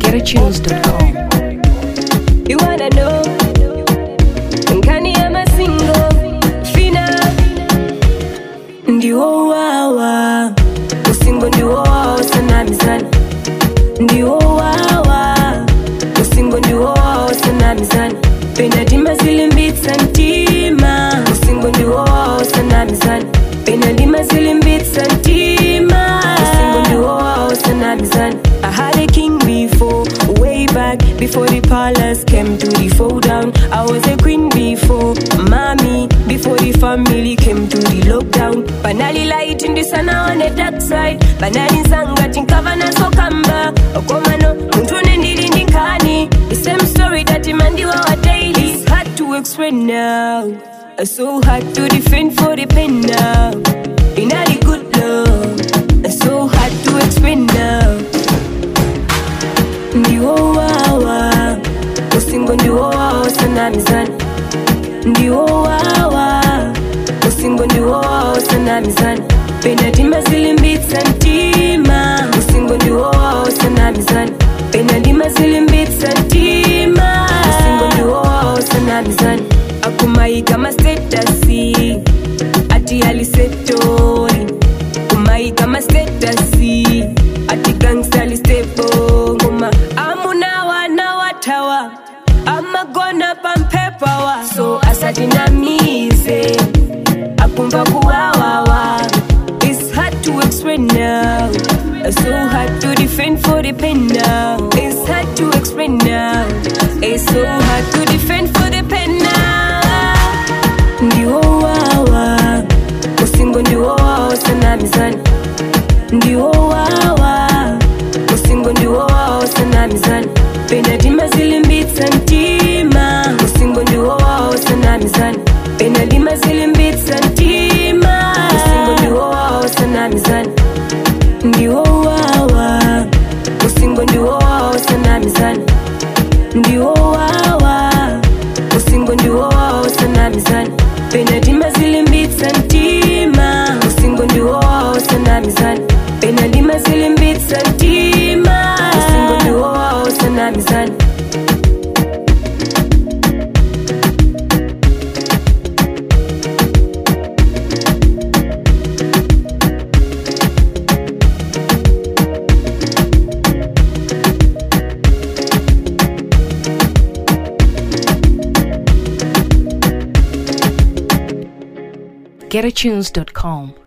GetAtunes.com. You wanna know? Nkani ama single Fina Ndiwo wawa Usingo ndiwo wawa sana mizani Ndiwo wawa Usingo ndiwo wawa sana mizani Pena dima zilimbit santima Usingo ndiwo wawa sana mizani Pena dima zilimbit santima Usingo ndiwo wawa sana mizani I had a king before, way back before the palace came to the fall down. I was a queen before, mommy, before the family came to the lockdown. Banali light in the sun on the dark side. Banali zanga tinkava na sokamba. Okomano, untune ndiri kani. The same story that imandiwa wa daily. It's hard to explain now. It's so hard to defend for the pen now. In all the good love. It's so hard to explain now. Ndiwo wawa Usingo ndiwo wawa sana mizani Ndiwo wawa Usingo ndiwo wawa sana mizani Pena dima zilimbit santima Usingo ndiwo wawa sana mizani Pena dima zilimbit santima Usingo ndiwo wawa sana mizani Akumai kama statasi Ati alisetori Kumai kama statasi Ati gangsta listepo Nguma amuna wana watawa Ama gonna pampepawa So asadinamize Akumva kuwawawa It's hard to explain now So hard to defend for the pen now It's hard to explain now It's so hard to defend for the pen now Ndiwo wawa Usingo ndiwo wawa sana mizani Ndiwo wawa Usingo ndiwo wawa sana mizani Pena dima zilimbit santima Usingo ndiwo wawa sana mizani Pena dima zilimbit santima Usingo ndiwo wawa sana mizani Ndiwo wawa Usingo ndiwo wawa sana mizani Ndiwo wawa Usingo ndiwo wawa sana mizani Pena dima zilimbit santima Usingo ndiwo wawa sana mizani Pena dima zilimbit santima Usingo ndiwo wawa sana mizani GetAtunes.com.